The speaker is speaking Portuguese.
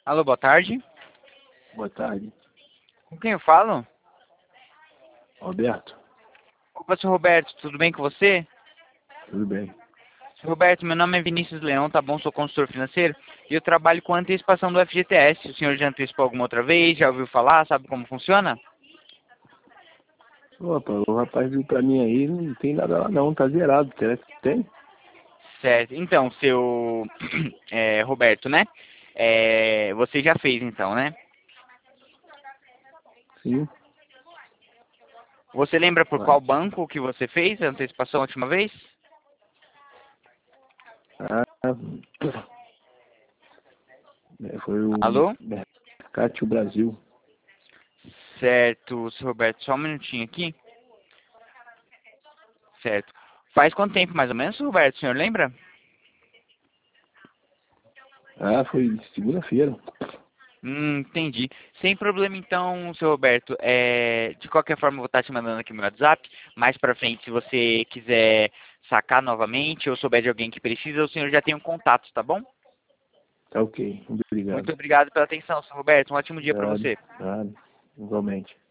Alô, boa tarde. Boa tarde. Com quem eu falo? Roberto, Opa, seu Roberto, tudo bem com você? tudo bem? Seu Roberto, meu nome é Vinícius Leão, tá bom? Sou consultor financeiro e eu trabalho com antecipação do FGTS. O senhor já antecipou alguma outra vez? Já ouviu falar? Sabe como funciona? Opa, o rapaz viu pra mim aí, não tem nada lá não, tá zerado. Será que tem? Certo. Então, seu Roberto, né? Você já fez então, né? Sim. Você lembra por Ué. qual banco que você fez a antecipação a última vez? Ah, foi o Alô? Mercatio Brasil. Certo, seu Roberto, só um minutinho aqui. Certo. Faz quanto tempo mais ou menos, seu Roberto? O senhor lembra? Ah, foi segunda-feira. Entendi. Sem problema então, seu Roberto. De qualquer forma, eu vou estar te mandando aqui meu WhatsApp. Mais pra frente, se você quiser sacar novamente ou souber de alguém que precisa, o senhor já tem um contato, tá bom? Tá ok, Muito obrigado. obrigado pela atenção, seu Roberto. Um ótimo dia pra Nada, você. nada, igualmente.